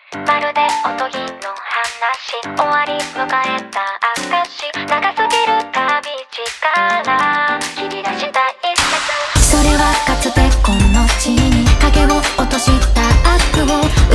まるでおとぎの話、終わり迎えた証、長すぎる旅路から切り出した一節。それはかつてこの地に影を落とした悪を